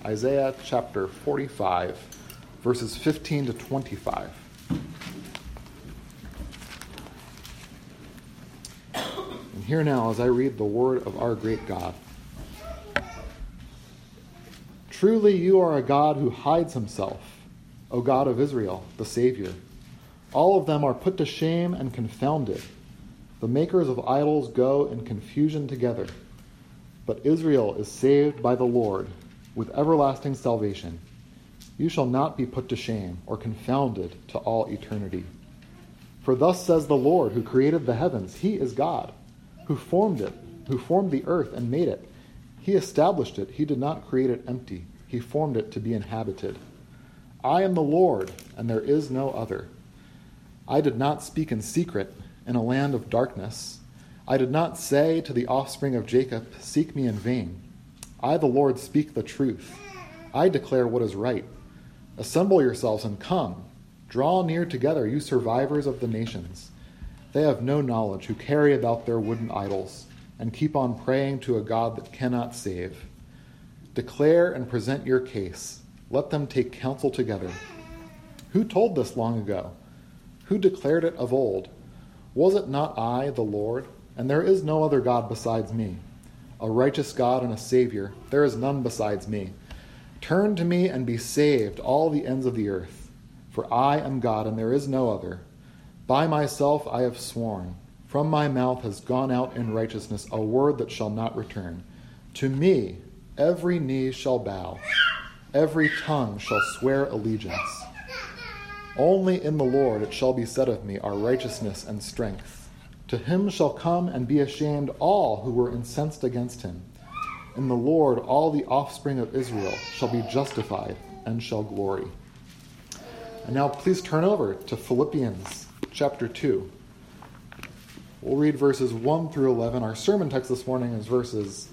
Isaiah chapter 45, verses 15 to 25. And hear now as I read the word of our great God. Truly you are a God who hides himself, O God of Israel, the Savior. All of them are put to shame and confounded. The makers of idols go in confusion together. But Israel is saved by the Lord with everlasting salvation. You shall not be put to shame or confounded to all eternity. For thus says the Lord, who created the heavens, he is God, who formed it, who formed the earth and made it. He established it. He did not create it empty. He formed it to be inhabited. I am the Lord, and there is no other. I did not speak in secret in a land of darkness. I did not say to the offspring of Jacob, seek me in vain. I, the Lord, speak the truth. I declare what is right. Assemble yourselves and come. Draw near together, you survivors of the nations. They have no knowledge who carry about their wooden idols and keep on praying to a God that cannot save. Declare and present your case. Let them take counsel together. Who told this long ago? Who declared it of old? Was it not I, the Lord? And there is no other God besides me. A righteous God and a Savior, there is none besides me. Turn to me and be saved, all the ends of the earth. For I am God and there is no other. By myself I have sworn. From my mouth has gone out in righteousness a word that shall not return. To me every knee shall bow, every tongue shall swear allegiance. Only in the Lord it shall be said of me are righteousness and strength. To him shall come and be ashamed all who were incensed against him. In the Lord all the offspring of Israel shall be justified and shall glory. And now please turn over to Philippians chapter 2. We'll read verses 1 through 11. Our sermon text this morning is verses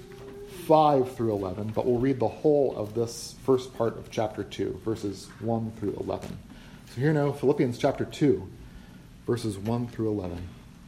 5 through 11, but we'll read the whole of this first part of chapter 2, verses 1 through 11. So here now, Philippians chapter 2, verses 1 through 11.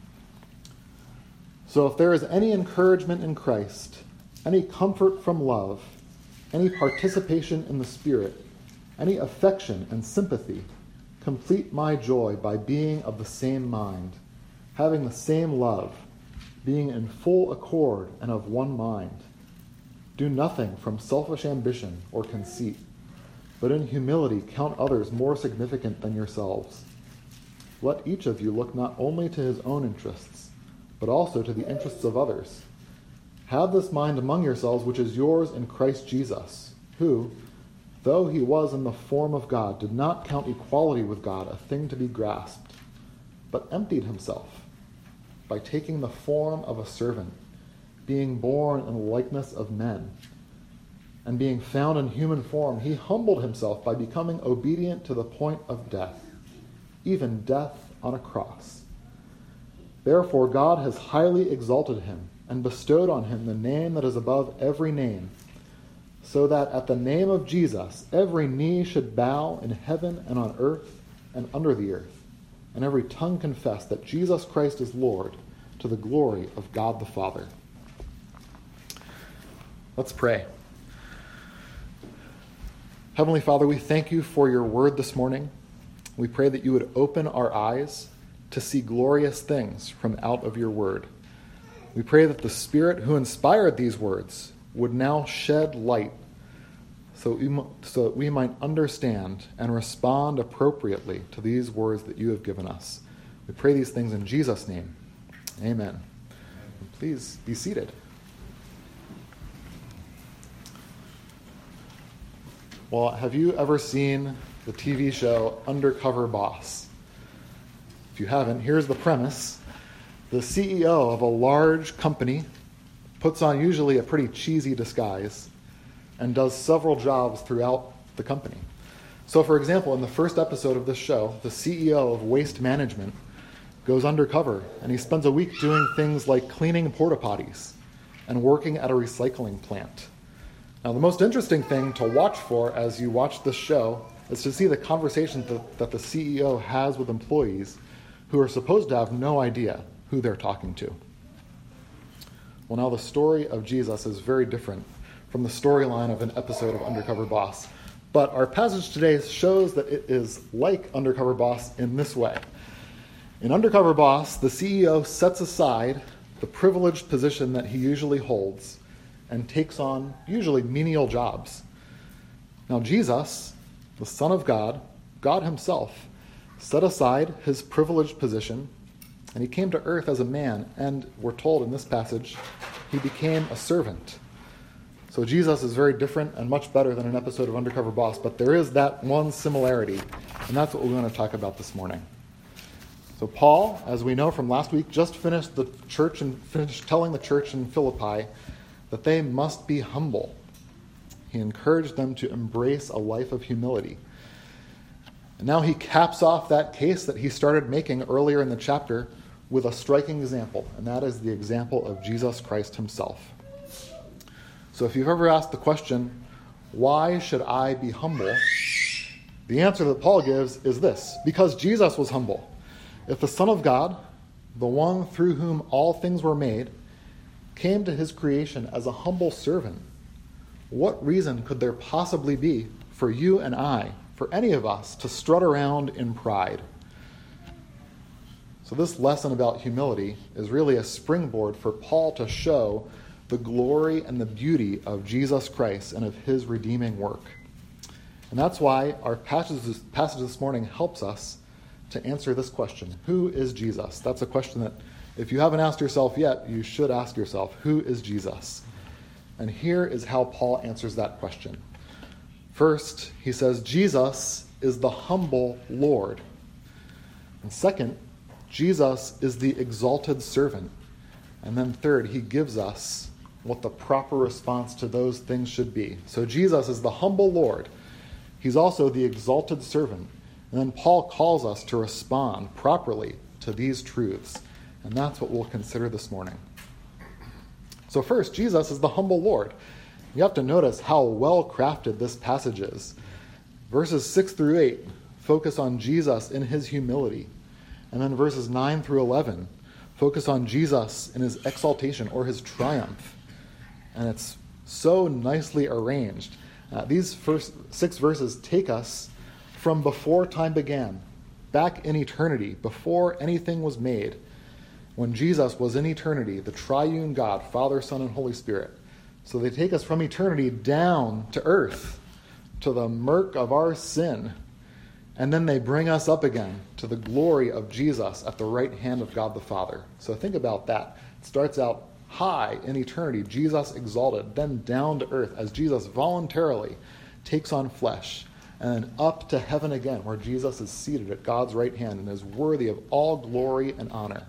So if there is any encouragement in Christ, any comfort from love, any participation in the Spirit, any affection and sympathy, complete my joy by being of the same mind, having the same love, being in full accord and of one mind. Do nothing from selfish ambition or conceit, but in humility count others more significant than yourselves. Let each of you look not only to his own interests, but also to the interests of others. Have this mind among yourselves, which is yours in Christ Jesus, who, though he was in the form of God, did not count equality with God a thing to be grasped, but emptied himself by taking the form of a servant, being born in the likeness of men. And being found in human form, he humbled himself by becoming obedient to the point of death, even death on a cross. Therefore God has highly exalted him and bestowed on him the name that is above every name, so that at the name of Jesus every knee should bow in heaven and on earth and under the earth, and every tongue confess that Jesus Christ is Lord, to the glory of God the Father. Let's pray. Heavenly Father, we thank you for your word this morning. We pray that you would open our eyes to see glorious things from out of your word. We pray that the Spirit who inspired these words would now shed light so that we might understand and respond appropriately to these words that you have given us. We pray these things in Jesus' name. Amen. Please be seated. Well, have you ever seen the TV show Undercover Boss? If you haven't, here's the premise. The CEO of a large company puts on usually a pretty cheesy disguise and does several jobs throughout the company. So, for example, in the first episode of this show, the CEO of Waste Management goes undercover and he spends a week doing things like cleaning porta potties and working at a recycling plant. Now, the most interesting thing to watch for as you watch this show is to see the conversations that the CEO has with employees who are supposed to have no idea who they're talking to. Well, now the story of Jesus is very different from the storyline of an episode of Undercover Boss. But our passage today shows that it is like Undercover Boss in this way. In Undercover Boss, the CEO sets aside the privileged position that he usually holds and takes on usually menial jobs. Now Jesus, the Son of God, God himself, set aside his privileged position, and he came to earth as a man, and we're told in this passage, he became a servant. So Jesus is very different and much better than an episode of Undercover Boss, but there is that one similarity, and that's what we're going to talk about this morning. So Paul, as we know from last week, just finished telling the church in Philippi that they must be humble. He encouraged them to embrace a life of humility. And now he caps off that case that he started making earlier in the chapter with a striking example, and that is the example of Jesus Christ himself. So if you've ever asked the question, why should I be humble? The answer that Paul gives is this: because Jesus was humble. If the Son of God, the one through whom all things were made, came to his creation as a humble servant, what reason could there possibly be for you and I, for any of us, to strut around in pride? So this lesson about humility is really a springboard for Paul to show the glory and the beauty of Jesus Christ and of his redeeming work. And that's why our passage this morning helps us to answer this question: who is Jesus? That's a question that, if you haven't asked yourself yet, you should ask yourself, who is Jesus? And here is how Paul answers that question. First, he says, Jesus is the humble Lord. And second, Jesus is the exalted servant. And then third, he gives us what the proper response to those things should be. So Jesus is the humble Lord. He's also the exalted servant. And then Paul calls us to respond properly to these truths. And that's what we'll consider this morning. So first, Jesus is the humble Lord. You have to notice how well crafted this passage is. Verses 6 through 8 focus on Jesus in his humility. And then verses 9 through 11 focus on Jesus in his exaltation or his triumph. And it's so nicely arranged. These first 6 verses take us from before time began, back in eternity, before anything was made, when Jesus was in eternity, the triune God, Father, Son, and Holy Spirit. So they take us from eternity down to earth, to the murk of our sin, and then they bring us up again to the glory of Jesus at the right hand of God the Father. So think about that. It starts out high in eternity, Jesus exalted, then down to earth as Jesus voluntarily takes on flesh, and then up to heaven again, where Jesus is seated at God's right hand and is worthy of all glory and honor.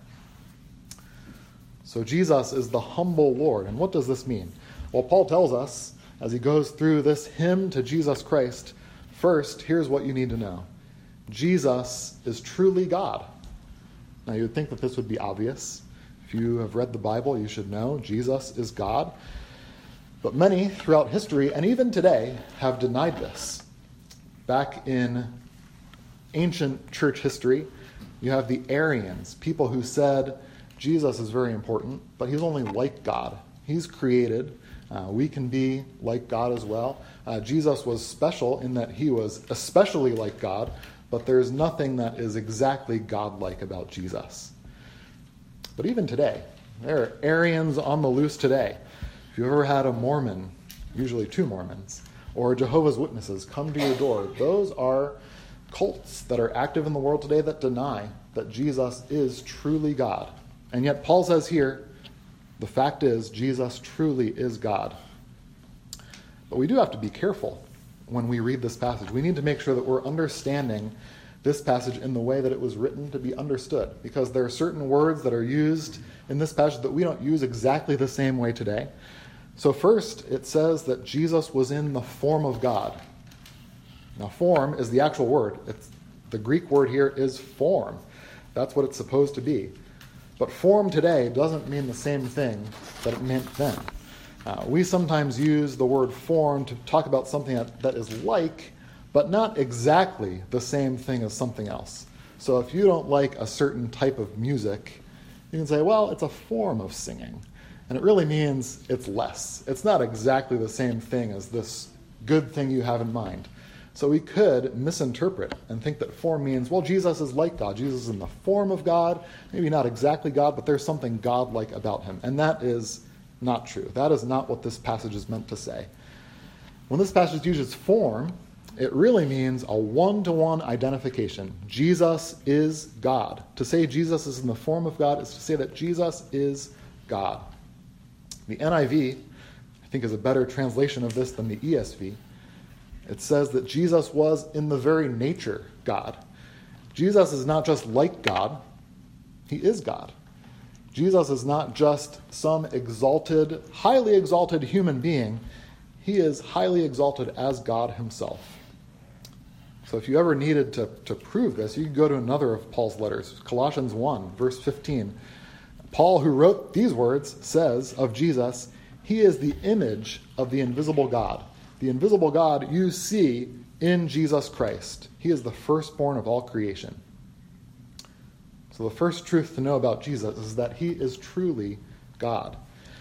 So Jesus is the humble Lord. And what does this mean? Well, Paul tells us, as he goes through this hymn to Jesus Christ, first, here's what you need to know. Jesus is truly God. Now, you would think that this would be obvious. If you have read the Bible, you should know Jesus is God. But many throughout history, and even today, have denied this. Back in ancient church history, you have the Arians, people who said Jesus is very important, but he's only like God. He's created. We can be like God as well. Jesus was special in that he was especially like God, but there's nothing that is exactly God-like about Jesus. But even today, there are Arians on the loose today. If you've ever had a Mormon, usually 2 Mormons, or Jehovah's Witnesses come to your door, those are cults that are active in the world today that deny that Jesus is truly God. And yet Paul says here, the fact is, Jesus truly is God. But we do have to be careful when we read this passage. We need to make sure that we're understanding this passage in the way that it was written to be understood, because there are certain words that are used in this passage that we don't use exactly the same way today. So first, it says that Jesus was in the form of God. Now, form is the actual word. The Greek word here is form. That's what it's supposed to be. But form today doesn't mean the same thing that it meant then. We sometimes use the word form to talk about something that is like, but not exactly the same thing as something else. So if you don't like a certain type of music, you can say, well, it's a form of singing. And it really means it's less. It's not exactly the same thing as this good thing you have in mind. So we could misinterpret and think that form means, well, Jesus is like God. Jesus is in the form of God, maybe not exactly God, but there's something God-like about him. And that is not true. That is not what this passage is meant to say. When this passage uses form, it really means a one-to-one identification. Jesus is God. To say Jesus is in the form of God is to say that Jesus is God. The NIV, I think, is a better translation of this than the ESV. It says that Jesus was in the very nature God. Jesus is not just like God, he is God. Jesus is not just some exalted, highly exalted human being. He is highly exalted as God himself. So if you ever needed to prove this, you could go to another of Paul's letters, Colossians 1, verse 15. Paul, who wrote these words, says of Jesus, he is the image of the invisible God. The invisible God you see in Jesus Christ. He is the firstborn of all creation. So the first truth to know about Jesus is that he is truly God.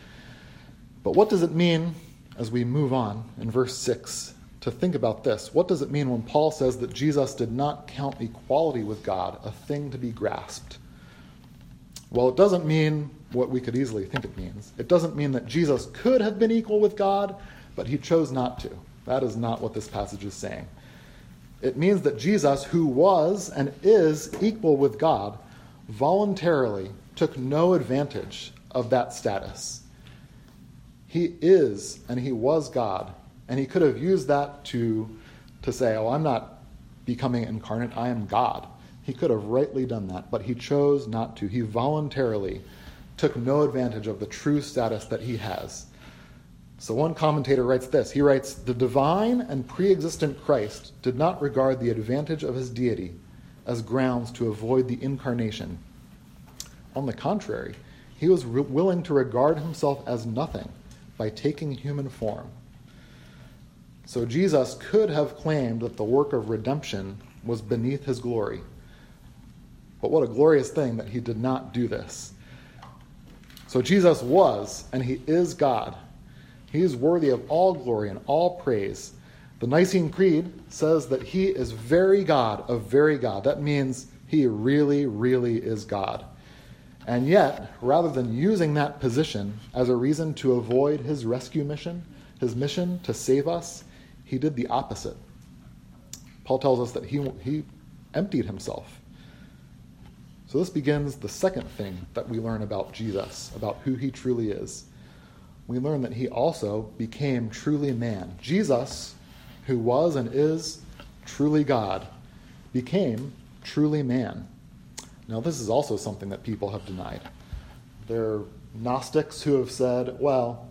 But what does it mean, as we move on in verse 6, to think about this? What does it mean when Paul says that Jesus did not count equality with God a thing to be grasped? Well, it doesn't mean what we could easily think it means. It doesn't mean that Jesus could have been equal with God, but he chose not to. That is not what this passage is saying. It means that Jesus, who was and is equal with God, voluntarily took no advantage of that status. He is and he was God, and he could have used that to say, oh, I'm not becoming incarnate, I am God. He could have rightly done that, but he chose not to. He voluntarily took no advantage of the true status that he has. So one commentator writes this. He writes, the divine and pre-existent Christ did not regard the advantage of his deity as grounds to avoid the incarnation. On the contrary, he was willing to regard himself as nothing by taking human form. So Jesus could have claimed that the work of redemption was beneath his glory. But what a glorious thing that he did not do this. So Jesus was, and he is God. He is worthy of all glory and all praise. The Nicene Creed says that he is very God of very God. That means he really, really is God. And yet, rather than using that position as a reason to avoid his rescue mission, his mission to save us, he did the opposite. Paul tells us that he emptied himself. So this begins the second thing that we learn about Jesus, about who he truly is. We learn that he also became truly man. Jesus, who was and is truly God, became truly man. Now, this is also something that people have denied. There are Gnostics who have said, well,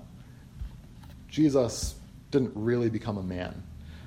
Jesus didn't really become a man.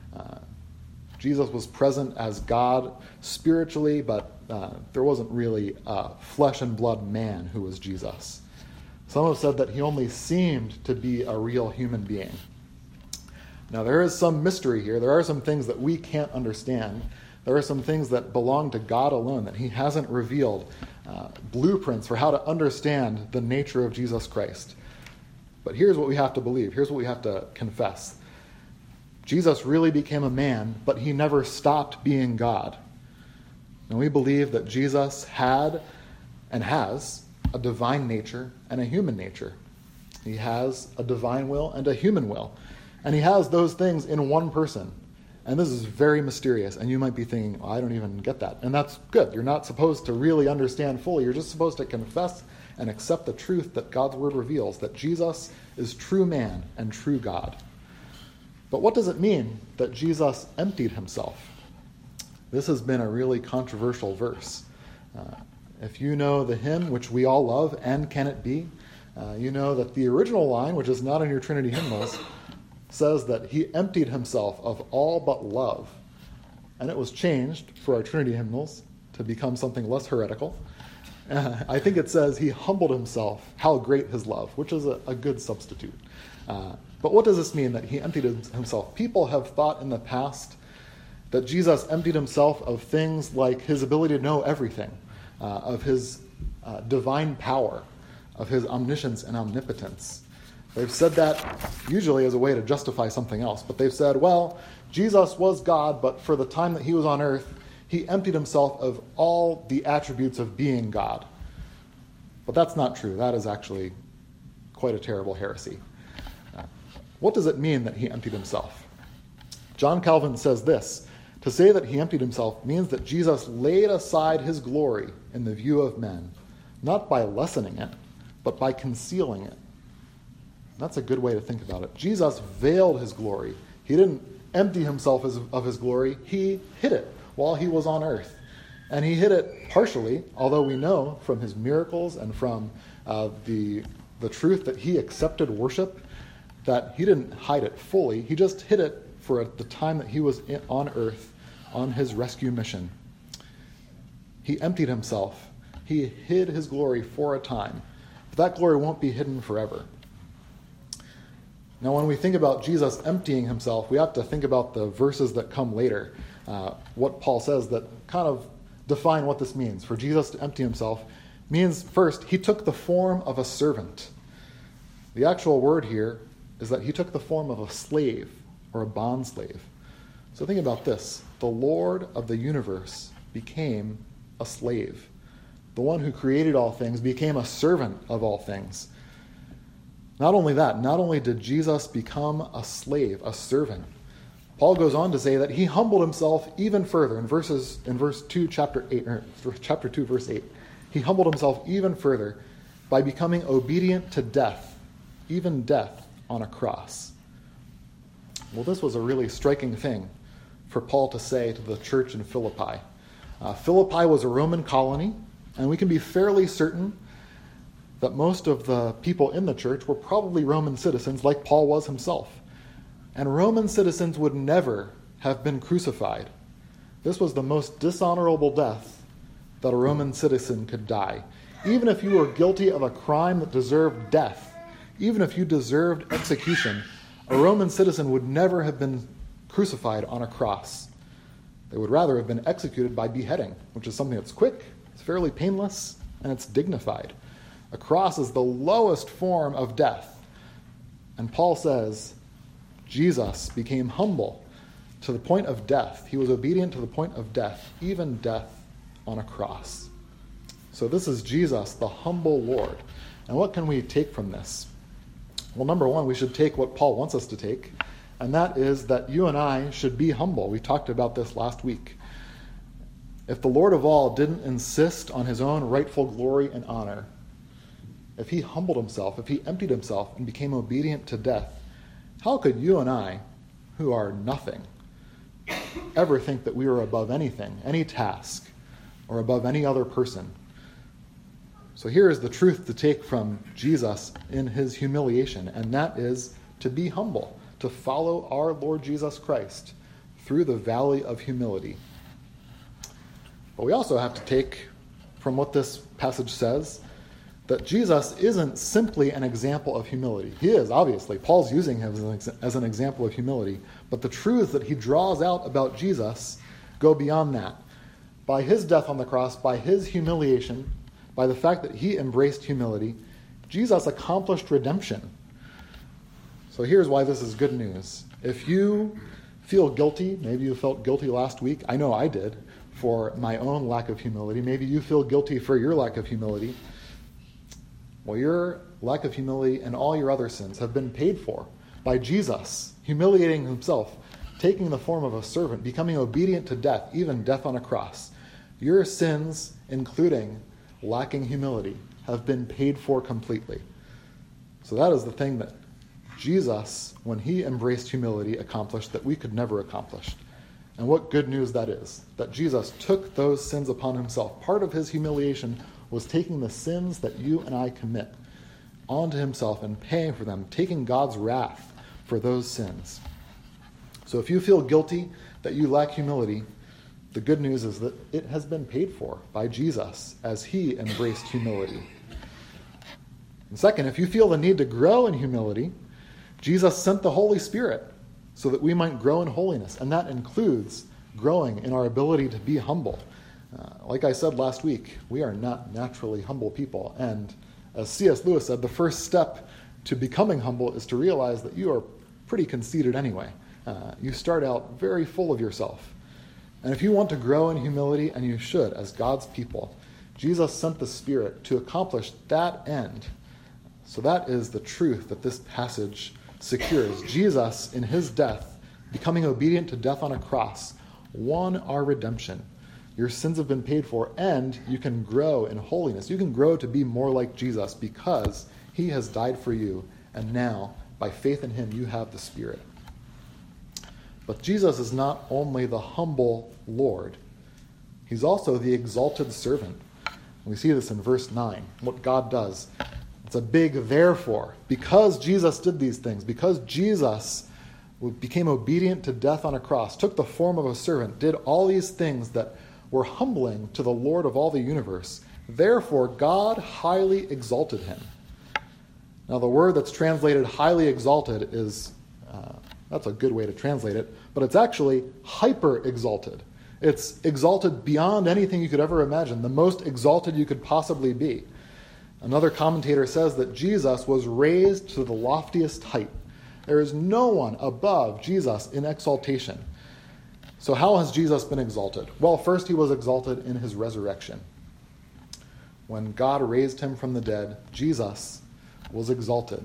Jesus was present as God spiritually, but there wasn't really a flesh and blood man who was Jesus. Some have said that he only seemed to be a real human being. Now, there is some mystery here. There are some things that we can't understand. There are some things that belong to God alone, that he hasn't revealed blueprints for how to understand the nature of Jesus Christ. But here's what we have to believe. Here's what we have to confess. Jesus really became a man, but he never stopped being God. And we believe that Jesus had and has a divine nature and a human nature. He has a divine will and a human will. And he has those things in one person. And this is very mysterious. And you might be thinking, well, I don't even get that. And that's good. You're not supposed to really understand fully. You're just supposed to confess and accept the truth that God's word reveals, that Jesus is true man and true God. But what does it mean that Jesus emptied himself? This has been a really controversial verse. If you know the hymn, which we all love, And Can It Be? You know that the original line, which is not in your Trinity hymnals, says that he emptied himself of all but love. And it was changed for our Trinity hymnals to become something less heretical. I think it says he humbled himself, how great his love, which is a good substitute. But what does this mean, that he emptied himself? People have thought in the past that Jesus emptied himself of things like his ability to know everything, of his divine power, of his omniscience and omnipotence. They've said that usually as a way to justify something else, but they've said, well, Jesus was God, but for the time that he was on earth, he emptied himself of all the attributes of being God. But that's not true. That is actually quite a terrible heresy. What does it mean that he emptied himself? John Calvin says this: to say that he emptied himself means that Jesus laid aside his glory in the view of men, not by lessening it, but by concealing it. That's a good way to think about it. Jesus veiled his glory. He didn't empty himself of his glory. He hid it while he was on earth. And he hid it partially, although we know from his miracles and from the truth that he accepted worship, that he didn't hide it fully. He just hid it for the time that he was on earth on his rescue mission. He emptied himself. He hid his glory for a time. But that glory won't be hidden forever. Now, when we think about Jesus emptying himself, we have to think about the verses that come later. What Paul says that kind of define what this means. For Jesus to empty himself means, first, he took the form of a servant. The actual word here is that he took the form of a slave or a bondslave. So think about this. The Lord of the universe became a slave. The one who created all things became a servant of all things. Not only that, not only did Jesus become a slave, a servant, Paul goes on to say that he humbled himself even further. In verse 2, chapter 2, verse 8, he humbled himself even further by becoming obedient to death, even death on a cross. Well, this was a really striking thing for Paul to say to the church in Philippi. Philippi was a Roman colony, and we can be fairly certain that most of the people in the church were probably Roman citizens, like Paul was himself. And Roman citizens would never have been crucified. This was the most dishonorable death that a Roman citizen could die. Even if you were guilty of a crime that deserved death, even if you deserved execution, a Roman citizen would never have been crucified on a cross. They would rather have been executed by beheading, which is something that's quick, it's fairly painless, and it's dignified. A cross is the lowest form of death. And Paul says, Jesus became humble to the point of death. He was obedient to the point of death, even death on a cross. So this is Jesus, the humble Lord. And what can we take from this? Well, number one, we should take what Paul wants us to take, and that is that you and I should be humble. We talked about this last week. If the Lord of all didn't insist on his own rightful glory and honor, if he humbled himself, if he emptied himself and became obedient to death, how could you and I, who are nothing, ever think that we are above anything, any task, or above any other person? So here is the truth to take from Jesus in his humiliation, and that is to be humble, to follow our Lord Jesus Christ through the valley of humility. But we also have to take from what this passage says that Jesus isn't simply an example of humility. He is, obviously. Paul's using him as an example of humility. But the truths that he draws out about Jesus go beyond that. By his death on the cross, by his humiliation, by the fact that he embraced humility, Jesus accomplished redemption. So here's why this is good news. If you feel guilty, maybe you felt guilty last week, I know I did, for my own lack of humility. Maybe you feel guilty for your lack of humility. Well, your lack of humility and all your other sins have been paid for by Jesus, humiliating himself, taking the form of a servant, becoming obedient to death, even death on a cross. Your sins, including lacking humility, have been paid for completely. So that is the thing that Jesus, when he embraced humility, accomplished that we could never accomplish. And what good news that is, that Jesus took those sins upon himself. Part of his humiliation was taking the sins that you and I commit onto himself and paying for them, taking God's wrath for those sins. So if you feel guilty that you lack humility, the good news is that it has been paid for by Jesus as he embraced humility. And second, if you feel the need to grow in humility, Jesus sent the Holy Spirit so that we might grow in holiness, and that includes growing in our ability to be humble. Like I said last week, we are not naturally humble people, and As C.S. Lewis said, the first step to becoming humble is to realize that you are pretty conceited anyway. You start out very full of yourself. And if you want to grow in humility, and you should, as God's people, Jesus sent the Spirit to accomplish that end. So that is the truth that this passage secures. Jesus, in his death, becoming obedient to death on a cross, won our redemption. Your sins have been paid for, and you can grow in holiness. You can grow to be more like Jesus because he has died for you, and now, by faith in him, you have the Spirit. But Jesus is not only the humble Lord, he's also the exalted servant. We see this in verse 9, what God does. It's a big therefore. Because Jesus did these things, because Jesus became obedient to death on a cross, took the form of a servant, did all these things that were humbling to the Lord of all the universe, therefore God highly exalted him. Now the word that's translated highly exalted is, that's a good way to translate it, but it's actually hyper exalted. It's exalted beyond anything you could ever imagine, the most exalted you could possibly be. Another commentator says that Jesus was raised to the loftiest height. There is no one above Jesus in exaltation. So how has Jesus been exalted? Well, first he was exalted in his resurrection. When God raised him from the dead, Jesus was exalted.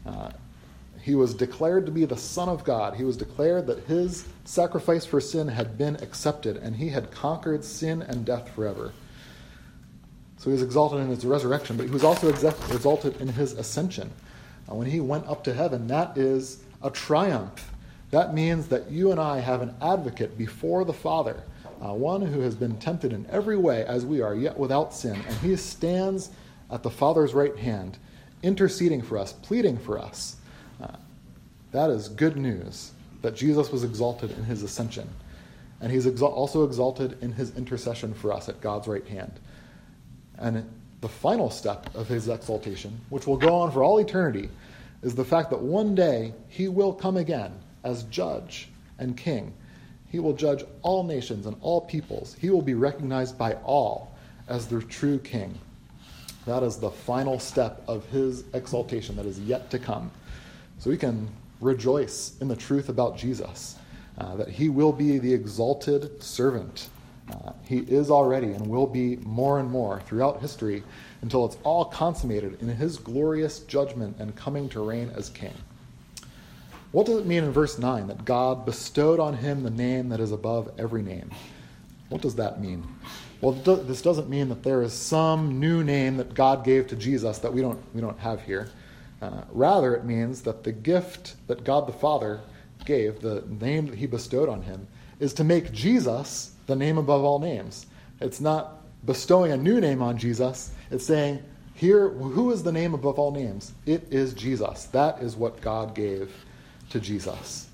He was declared to be the Son of God. He was declared that his sacrifice for sin had been accepted, and he had conquered sin and death forever. So he was exalted in his resurrection, but he was also exalted in his ascension. When he went up to heaven, that is a triumph. That means that you and I have an advocate before the Father, one who has been tempted in every way as we are, yet without sin. And he stands at the Father's right hand, interceding for us, pleading for us. That is good news, that Jesus was exalted in his ascension. And he's also exalted in his intercession for us at God's right hand. And the final step of his exaltation, which will go on for all eternity, is the fact that one day he will come again as judge and king. He will judge all nations and all peoples. He will be recognized by all as the true king. That is the final step of his exaltation that is yet to come. So we can rejoice in the truth about Jesus, that he will be the exalted servant. He is already and will be more and more throughout history until it's all consummated in his glorious judgment and coming to reign as king. What does it mean in verse 9 that God bestowed on him the name that is above every name? What does that mean? Well, this doesn't mean that there is some new name that God gave to Jesus that we don't have here. Rather, it means that the gift that God the Father gave, the name that he bestowed on him, is to make Jesus the name above all names. It's not bestowing a new name on Jesus. It's saying, here, who is the name above all names? It is Jesus. That is what God gave to Jesus.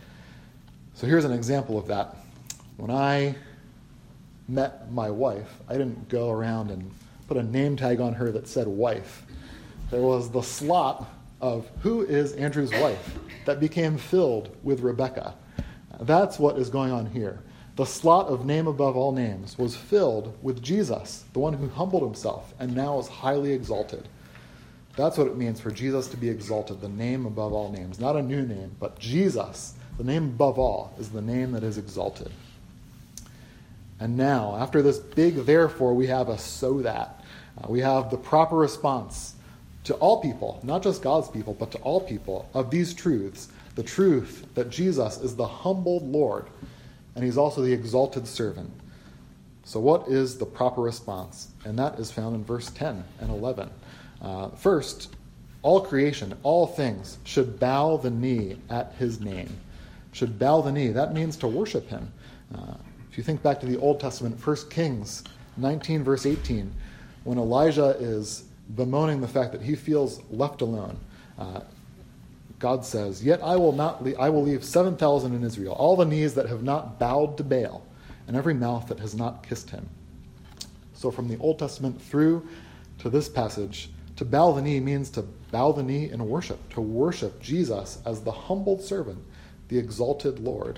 So here's an example of that. When I met my wife, I didn't go around and put a name tag on her that said wife. There was the slot of who is Andrew's wife that became filled with Rebecca. That's what is going on here. The slot of name above all names was filled with Jesus, the one who humbled himself and now is highly exalted. That's what it means for Jesus to be exalted, the name above all names. Not a new name, but Jesus, the name above all, is the name that is exalted. And now, after this big therefore, we have a so that. We have the proper response to all people, not just God's people, but to all people, of these truths. The truth that Jesus is the humbled Lord, and he's also the exalted servant. So what is the proper response? And that is found in verse 10 and 11. First, all creation, all things, should bow the knee at his name. Should bow the knee. That means to worship him. If you think back to the Old Testament, 1 Kings 19, verse 18, when Elijah is bemoaning the fact that he feels left alone, God says, "Yet I will leave 7,000 in Israel, all the knees that have not bowed to Baal, and every mouth that has not kissed him." So from the Old Testament through to this passage, to bow the knee means to bow the knee in worship, to worship Jesus as the humbled servant, the exalted Lord.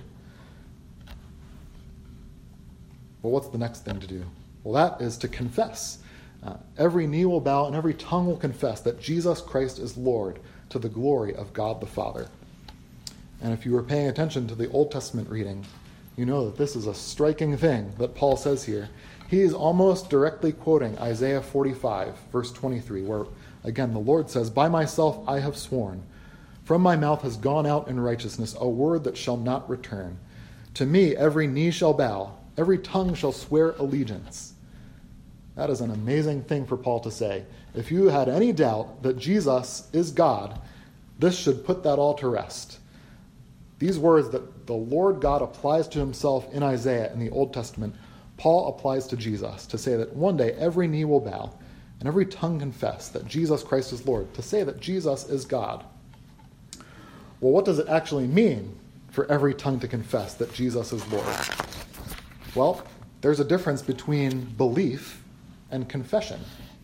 Well, what's the next thing to do? Well, that is to confess. Every knee will bow and every tongue will confess that Jesus Christ is Lord, to the glory of God the Father. And if you were paying attention to the Old Testament reading, you know that this is a striking thing that Paul says here. He is almost directly quoting Isaiah 45, verse 23, where, again, the Lord says, "By myself I have sworn. From my mouth has gone out in righteousness a word that shall not return. To me every knee shall bow, every tongue shall swear allegiance." That is an amazing thing for Paul to say. If you had any doubt that Jesus is God, this should put that all to rest. These words that the Lord God applies to himself in Isaiah in the Old Testament, Paul applies to Jesus to say that one day every knee will bow and every tongue confess that Jesus Christ is Lord, to say that Jesus is God. Well, what does it actually mean for every tongue to confess that Jesus is Lord? Well, there's a difference between belief and confession.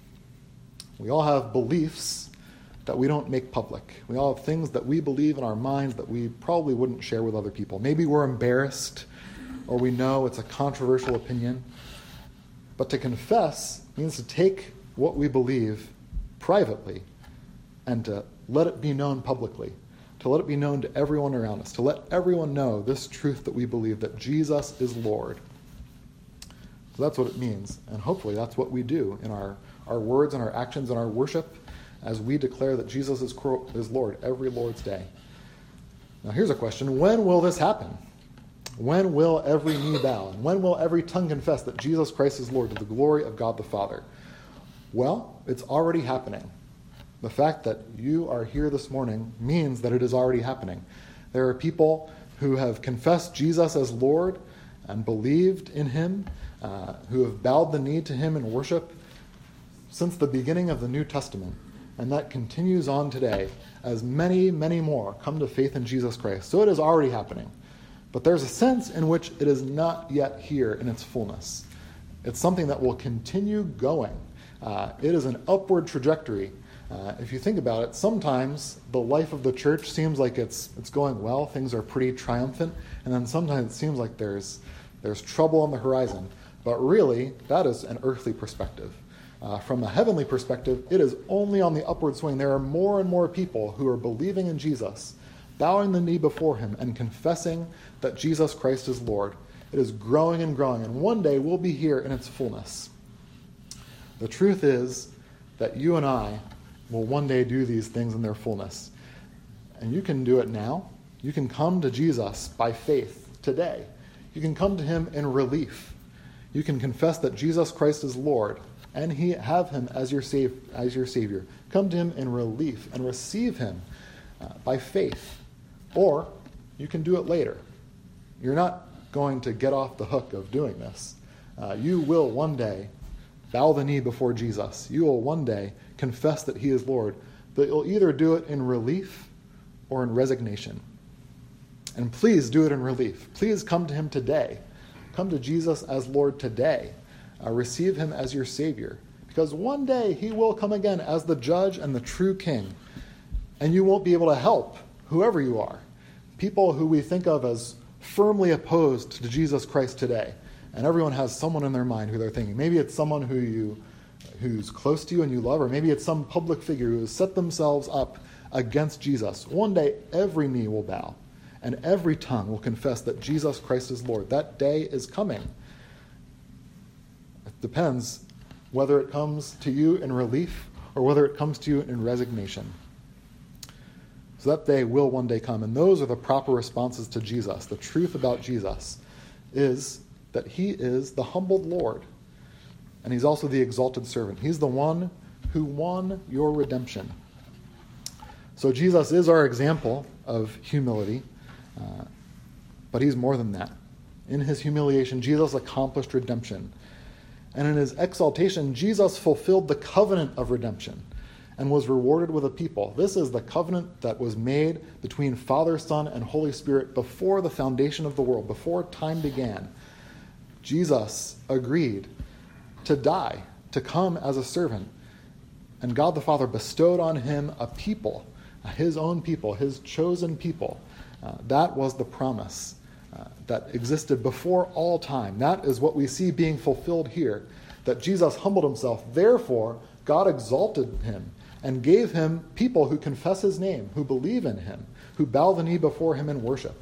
We all have beliefs that we don't make public. We all have things that we believe in our minds that we probably wouldn't share with other people. Maybe we're embarrassed, or we know it's a controversial opinion. But to confess means to take what we believe privately and to let it be known publicly, to let it be known to everyone around us, to let everyone know this truth that we believe, that Jesus is Lord. So that's what it means, and hopefully that's what we do in our words and our actions and our worship as we declare that Jesus is Lord every Lord's Day. Now here's a question: when will this happen? When will every knee bow? And when will every tongue confess that Jesus Christ is Lord, to the glory of God the Father? Well, it's already happening. The fact that you are here this morning means that it is already happening. There are people who have confessed Jesus as Lord and believed in him, who have bowed the knee to him in worship since the beginning of the New Testament. And that continues on today as many, many more come to faith in Jesus Christ. So it is already happening. But there's a sense in which it is not yet here in its fullness. It's something that will continue going. It is an upward trajectory. If you think about it, sometimes the life of the church seems like it's going well, things are pretty triumphant, and then sometimes it seems like there's trouble on the horizon. But really, that is an earthly perspective. From a heavenly perspective, it is only on the upward swing. There are more and more people who are believing in Jesus, bowing the knee before him and confessing that Jesus Christ is Lord. It is growing and growing, and one day we'll be here in its fullness. The truth is that you and I will one day do these things in their fullness. And you can do it now. You can come to Jesus by faith today. You can come to him in relief. You can confess that Jesus Christ is Lord and have him as your Savior. Come to him in relief and receive him by faith. Or you can do it later. You're not going to get off the hook of doing this. You will one day bow the knee before Jesus. You will one day confess that he is Lord. But you'll either do it in relief or in resignation. And please do it in relief. Please come to him today. Come to Jesus as Lord today. Receive him as your Savior. Because one day he will come again as the judge and the true king. And you won't be able to help whoever you are. People who we think of as firmly opposed to Jesus Christ today. And everyone has someone in their mind who they're thinking. Maybe it's someone who's close to you and you love, or maybe it's some public figure who has set themselves up against Jesus. One day every knee will bow and every tongue will confess that Jesus Christ is Lord. That day is coming. It depends whether it comes to you in relief or whether it comes to you in resignation. So that day will one day come, and those are the proper responses to Jesus. The truth about Jesus is that he is the humbled Lord, and he's also the exalted servant. He's the one who won your redemption. So Jesus is our example of humility, but he's more than that. In his humiliation, Jesus accomplished redemption. And in his exaltation, Jesus fulfilled the covenant of redemption and was rewarded with a people. This is the covenant that was made between Father, Son, and Holy Spirit before the foundation of the world, before time began. Jesus agreed to die, to come as a servant. And God the Father bestowed on him a people, his own people, his chosen people. That was the promise that existed before all time. That is what we see being fulfilled here. that Jesus humbled himself. Therefore, God exalted him and gave him people who confess his name, who believe in him, who bow the knee before him in worship.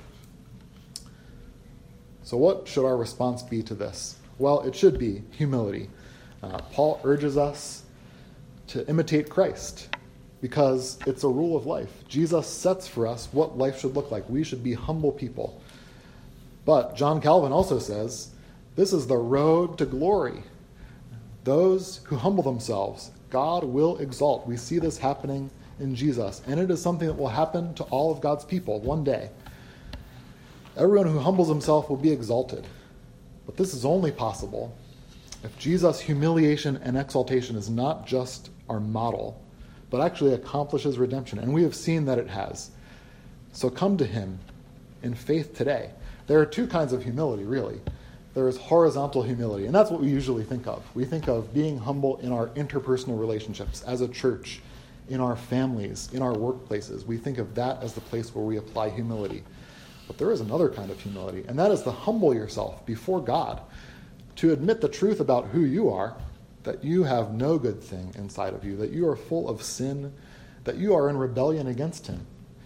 So what should our response be to this? Well, it should be humility. Paul urges us to imitate Christ because it's a rule of life. Jesus sets for us what life should look like. We should be humble people. But John Calvin also says, this is the road to glory. Those who humble themselves, God will exalt. We see this happening in Jesus, and it is something that will happen to all of God's people one day. Everyone who humbles himself will be exalted. But this is only possible if Jesus' humiliation and exaltation is not just our model, but actually accomplishes redemption. And we have seen that it has. So come to him in faith today. There are two kinds of humility, really. There is horizontal humility, and that's what we usually think of. We think of being humble in our interpersonal relationships, as a church, in our families, in our workplaces. We think of that as the place where we apply humility. But there is another kind of humility, and that is to humble yourself before God, to admit the truth about who you are, that you have no good thing inside of you, that you are full of sin, that you are in rebellion against him.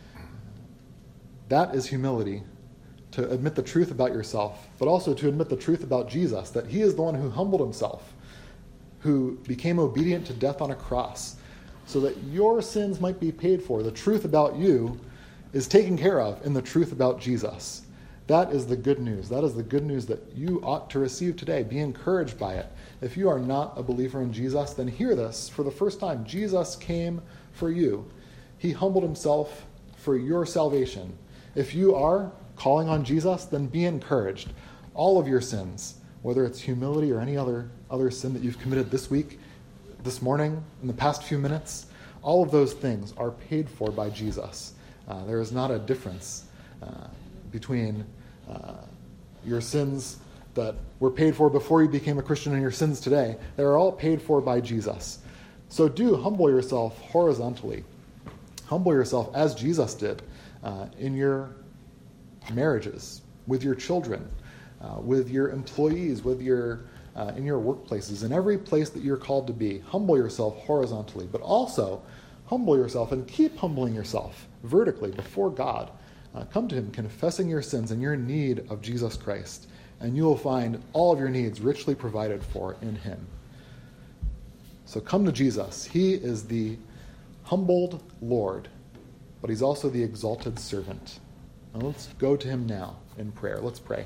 That is humility, to admit the truth about yourself, but also to admit the truth about Jesus, that he is the one who humbled himself, who became obedient to death on a cross, so that your sins might be paid for. The truth about you is taken care of in the truth about Jesus. That is the good news. That is the good news that you ought to receive today. Be encouraged by it. If you are not a believer in Jesus, then hear this for the first time. Jesus came for you. He humbled himself for your salvation. If you are calling on Jesus, then be encouraged. All of your sins, whether it's humility or any other sin that you've committed this week, this morning, in the past few minutes, all of those things are paid for by Jesus. There is not a difference between your sins that were paid for before you became a Christian and your sins today. They are all paid for by Jesus. So do humble yourself horizontally. Humble yourself as Jesus did in your marriages, with your children, with your employees, with your in your workplaces, in every place that you're called to be. Humble yourself horizontally, but also humble yourself and keep humbling yourself vertically before God. Come to him confessing your sins and your need of Jesus Christ, and you will find all of your needs richly provided for in him. So come to Jesus. He is the humbled Lord, but he's also the exalted servant. Now let's go to him now in prayer. Let's pray.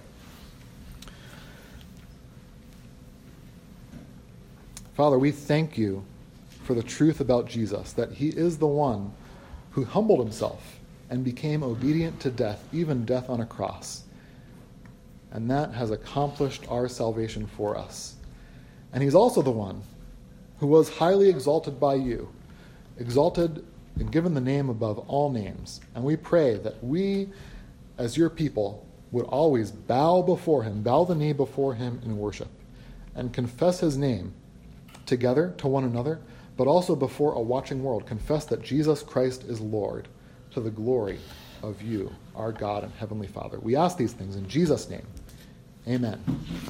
Father, we thank you for the truth about Jesus, that he is the one who humbled himself and became obedient to death, even death on a cross. And that has accomplished our salvation for us. And he's also the one who was highly exalted by you, exalted and given the name above all names. And we pray that we, as your people, would always bow before him, bow the knee before him in worship, and confess his name together to one another, but also before a watching world. Confess that Jesus Christ is Lord, to the glory of you, our God and Heavenly Father. We ask these things in Jesus' name. Amen.